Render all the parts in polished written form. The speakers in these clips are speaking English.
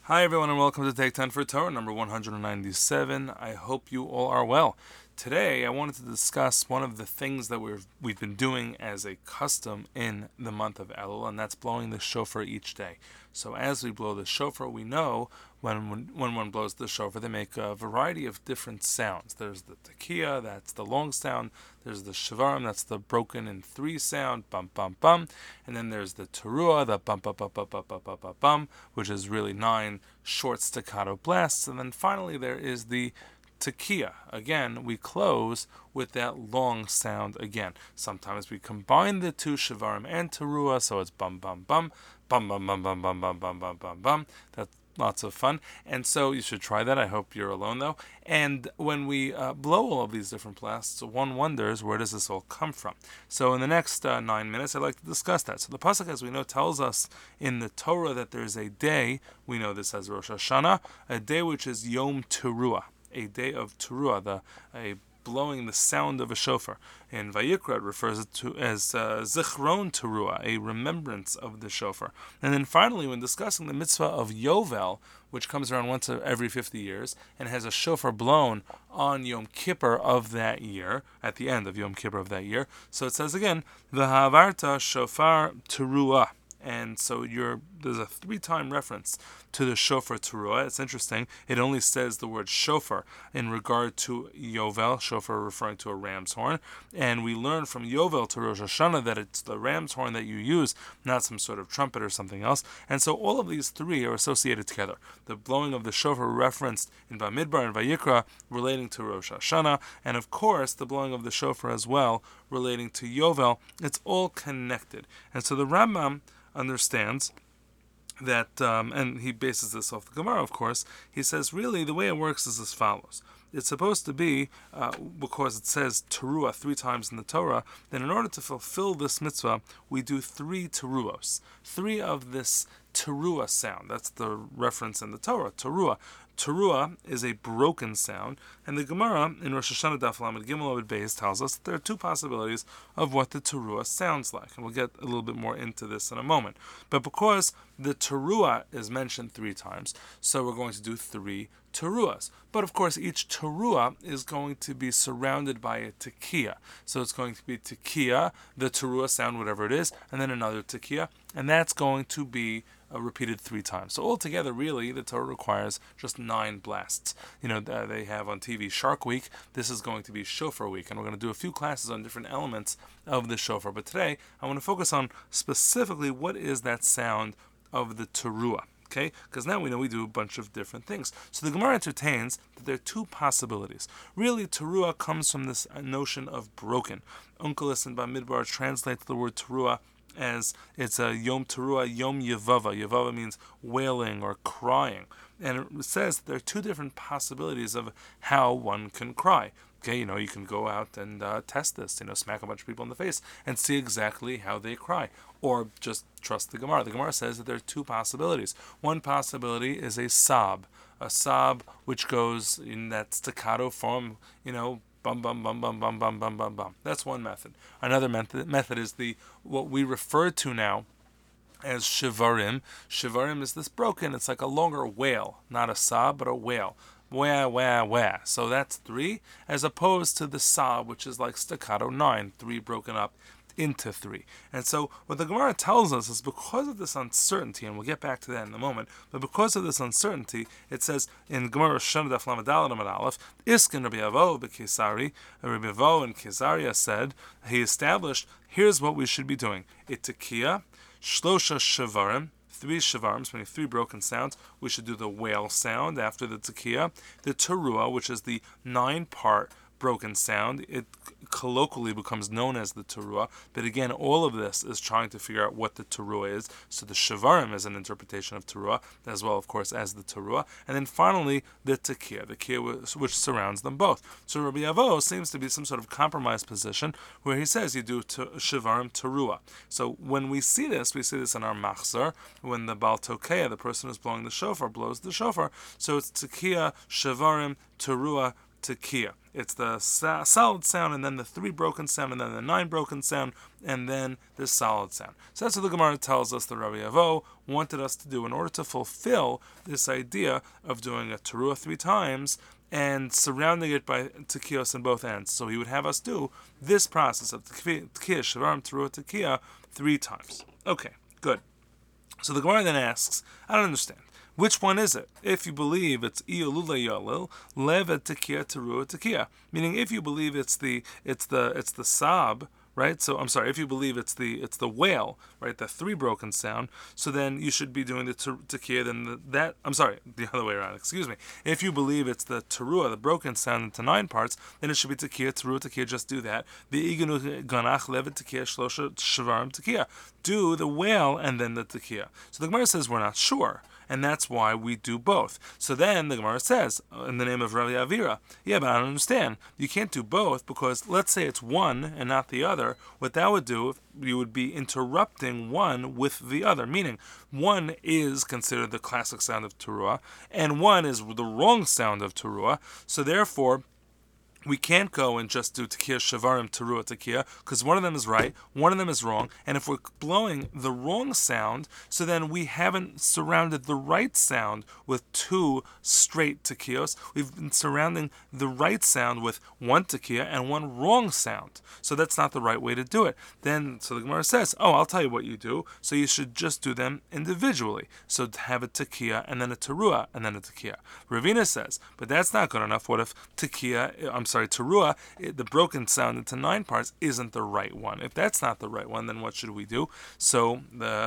Hi, everyone, and welcome to Take 10 for Torah, number 197. I hope you all are well. Today, I wanted to discuss one of the things that we've been doing as a custom in the month of Elul, and that's blowing the shofar each day. So, as we blow the shofar, we know when one blows the shofar, they make a variety of different sounds. There's the tekiah, that's the long sound. There's the shavarim, that's the broken in three sound, bum bum bum, and then there's the teruah, the bum bum bum bum bum bum bum bum bum, which is really nine short staccato blasts, and then finally there is the tekiah. Again, we close with that long sound again. Sometimes we combine the two shavarim and teruah, so it's bum bum bum, bum bum bum bum bum bum bum bum bum bum. That's lots of fun, and so you should try that. I hope you're alone though. And when we blow all of these different blasts, one wonders, where does this all come from? So in the next 9 minutes, I'd like to discuss that. So the pasuk, as we know, tells us in the Torah that there's a day. We know this as Rosh Hashanah, a day which is Yom Teruah, a day of Teruah, a blowing the sound of a shofar. In Vayikra, it refers to as Zichron Teruah, a remembrance of the shofar. And then finally, when discussing the mitzvah of Yovel, which comes around once every 50 years, and has a shofar blown on Yom Kippur of that year, at the end of Yom Kippur of that year. So it says again, V'havarta shofar teruah. And so there's a 3-time reference to the shofar teruah. It's interesting. It only says the word shofar in regard to Yovel, shofar referring to a ram's horn. And we learn from Yovel to Rosh Hashanah that it's the ram's horn that you use, not some sort of trumpet or something else. And so all of these three are associated together. The blowing of the shofar referenced in Bamidbar and Vayikra relating to Rosh Hashanah, and of course the blowing of the shofar as well relating to Yovel. It's all connected. And so the Rambam understands that, and he bases this off the Gemara, of course. He says, really, the way it works is as follows. It's supposed to be, because it says teruah 3 times in the Torah, that in order to fulfill this mitzvah, we do 3 teruos. 3 of this teruah sound. That's the reference in the Torah, teruah. Teruah is a broken sound, and the Gemara in Rosh Hashanah Daf Lamed Gimel Amud Beis tells us that there are 2 possibilities of what the teruah sounds like, and we'll get a little bit more into this in a moment. But because the teruah is mentioned 3 times, so we're going to do 3 teruahs. But of course, each teruah is going to be surrounded by a tekiah. So it's going to be tekiah, the teruah sound, whatever it is, and then another tekiah, and that's going to be repeated 3 times. So altogether, really, the Torah requires just 9 blasts. You know, they have on TV Shark Week. This is going to be Shofar Week, and we're going to do a few classes on different elements of the shofar. But today, I want to focus on specifically what is that sound of the teruah. Okay, because now we know we do a bunch of different things. So the Gemara entertains that there are 2 possibilities. Really, teruah comes from this notion of broken. Onkelos in Bamidbar translates the word teruah as it's a Yom Teruah, Yom Yevava. Yevava means wailing or crying. And it says there are 2 different possibilities of how one can cry. Okay, you can go out and test this, smack a bunch of people in the face and see exactly how they cry. Or just trust the Gemara. The Gemara says that there are 2 possibilities. One possibility is a sob which goes in that staccato form, bum bum bum bum bum bum bum bum bum. That's one method. Another method is what we refer to now as shivarim. Shivarim is this broken. It's like a longer wail, not a sob, but a wail. Wah, wah, wah. So that's 3, as opposed to the sob, which is like staccato 9, 3 broken up into 3. And so what the Gemara tells us is because of this uncertainty, and we'll get back to that in a moment, but because of this uncertainty, it says in Gemara Rosh Hashanah Daf Lamed Daled Amud Aleph, Iskin Rabbi Avo b'Kesari, Rabbi Avo in Kesaria said, he established, here's what we should be doing. Itekiah, Shlosha Shavarim, 3 shavarim, meaning 3 broken sounds. We should do the whale sound after the tekiah. The teruah, which is the 9-part broken sound. It colloquially becomes known as the teruah, but again, all of this is trying to figure out what the teruah is. So the shavarim is an interpretation of teruah, as well, of course, as the teruah. And then finally, the tekiah, which surrounds them both. So Rabbi Avo seems to be some sort of compromise position where he says you do shavarim teruah. So when we see this in our machzor, when the Baal Tokeah, the person who's blowing the shofar, blows the shofar. So it's tekiah, shavarim, teruah, tekiah. it's the solid sound, and then the 3 broken sound, and then the 9 broken sound, and then the solid sound. So that's what the Gemara tells us the Rabbi Avo wanted us to do in order to fulfill this idea of doing a teruah 3 times and surrounding it by tekiyos in both ends. So he would have us do this process of tekiyah, shavarim, teruah, tekiyah 3 times. Okay, good. So the Gemara then asks, I don't understand. Which one is it? If you believe it's Iyolula Yalil, Levet Tekiyah Teruah Tekiyah. Meaning if you believe it's the Sab, right? So I'm sorry, if you believe it's the whale, right? The 3 broken sound, so then you should be doing the tekiyah, then the other way around, excuse me. If you believe it's the teruah, the broken sound into 9 parts, then it should be tekiyah, teruah, tekiyah, just do that. The iganu ganach levet tekiyah, shlosha shvarim tekiyah. Do the whale and then the tekiyah. So the Gemara says we're not sure, and that's why we do both. So then the Gemara says, in the name of Rabbi Avira, yeah, but I don't understand. You can't do both because let's say it's one and not the other. What that would do, you would be interrupting one with the other, meaning one is considered the classic sound of teruah, and one is the wrong sound of teruah. So therefore, we can't go and just do tekiyah, shavarim, teruah, tekiyah, because one of them is right, one of them is wrong, and if we're blowing the wrong sound, so then we haven't surrounded the right sound with 2 straight tekiyos. We've been surrounding the right sound with 1 tekiyah and 1 wrong sound. So that's not the right way to do it. Then, so the Gemara says, I'll tell you what you do. So you should just do them individually. So have a tekiyah and then a teruah and then a tekiyah. Ravina says, but that's not good enough. What if teruah, the broken sound into 9 parts, isn't the right one? If that's not the right one, then what should we do? So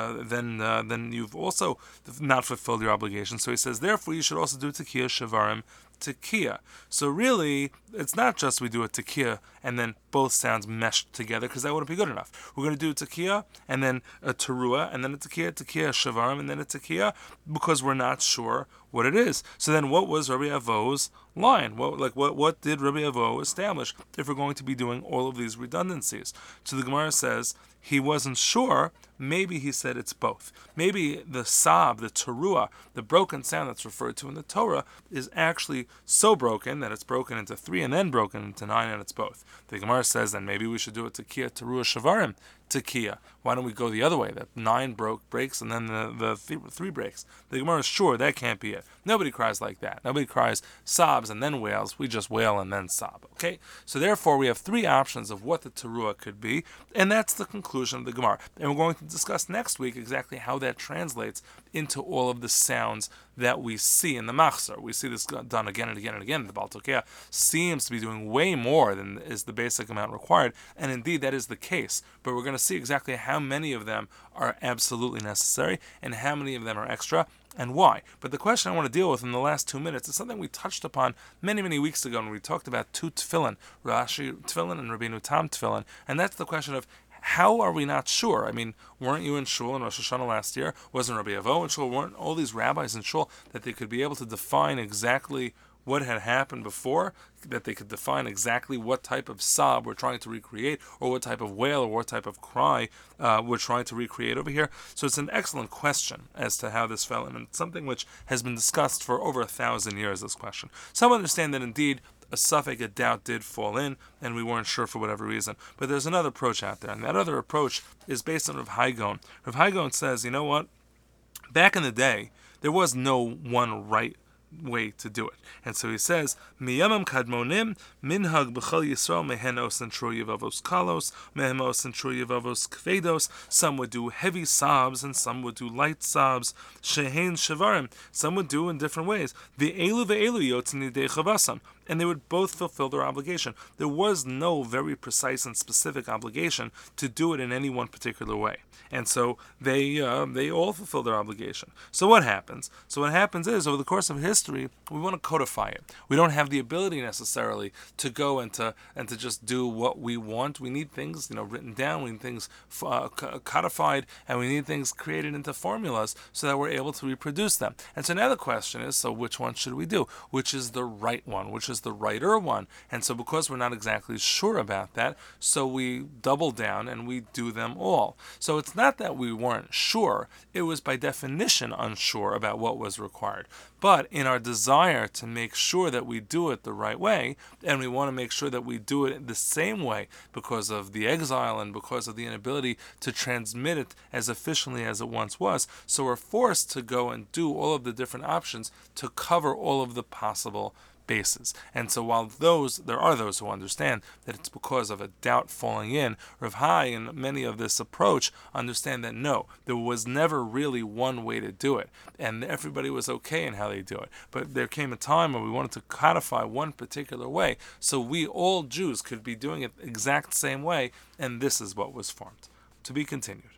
then you've also not fulfilled your obligation. So he says, therefore you should also do tekiyah, shavarim, tekiyah. So really, it's not just we do a tekiyah and then both sounds meshed together, because that wouldn't be good enough. We're going to do a tekiyah and then a teruah and then a tekiyah, shavarim, and then a tekiyah, because we're not sure what it is. So then what was Rabbi Avo's line? What did Rabbi Avo establish if we're going to be doing all of these redundancies? So the Gemara says he wasn't sure. Maybe he said it's both. Maybe the sab, the teruah, the broken sound that's referred to in the Torah, is actually so broken that it's broken into 3 and then broken into 9, and it's both. The Gemara says then maybe we should do a tekiyah, teruah, shavarim, tekiyah. Why don't we go the other way? That 9 breaks and then the 3 breaks. The Gemara is sure that can't be it. Nobody cries like that. Nobody cries sobs and then wails. We just wail and then sob. Okay? So therefore we have 3 options of what the teruah could be, and that's the conclusion of the Gemara. And we're going to discuss next week exactly how that translates into all of the sounds that we see in the Machzor. We see this done again and again and again. The Baal Tokea seems to be doing way more than is the basic amount required, and indeed that is the case. But we're going to see exactly how many of them are absolutely necessary and how many of them are extra and why. But the question I want to deal with in the last 2 minutes is something we touched upon many, many weeks ago when we talked about 2 tefillin, Rashi tefillin and Rabbeinu Tam tefillin, and that's the question of how are we not sure? I mean, weren't you in shul in Rosh Hashanah last year? Wasn't Rabbi Avo in shul? Weren't all these rabbis in shul that they could be able to define exactly what had happened before, that they could define exactly what type of sob we're trying to recreate, or what type of wail or what type of cry we're trying to recreate over here? So it's an excellent question as to how this fell in, and it's something which has been discussed for over 1,000 years, this question. Some understand that indeed a suffix, a doubt did fall in, and we weren't sure for whatever reason. But there's another approach out there, and that other approach is based on Rav Hai Gaon. Rav Hai Gaon says, you know what? Back in the day, there was no one right way to do it. And so he says, Miyamam kadmonim, minhag b'chal Yisrael mehenos and tru yevavos kalos, mehemos and tru yevavos kvedos. Some would do heavy sobs and some would do light sobs. Shehein shavarim. Some would do in different ways. Ve'elu yotzin yidei chavasam. And they would both fulfill their obligation. There was no very precise and specific obligation to do it in any one particular way. And so they all fulfill their obligation. So what happens? So what happens is, over the course of history, we want to codify it. We don't have the ability necessarily to go and to just do what we want. We need things, written down. We need things codified, and we need things created into formulas so that we're able to reproduce them. And so now the question is, so which one should we do? Which is the right one? Which is the righter one? And so because we're not exactly sure about that, so we double down and we do them all. So it's not that we weren't sure, it was by definition unsure about what was required. But in our desire to make sure that we do it the right way, and we want to make sure that we do it the same way because of the exile and because of the inability to transmit it as efficiently as it once was. So we're forced to go and do all of the different options to cover all of the possible bases. And so while there are those who understand that it's because of a doubt falling in, Rav Hai and many of this approach understand that no, there was never really one way to do it, and everybody was okay in how they do it. But there came a time when we wanted to codify one particular way, so we all Jews could be doing it the exact same way, and this is what was formed. To be continued.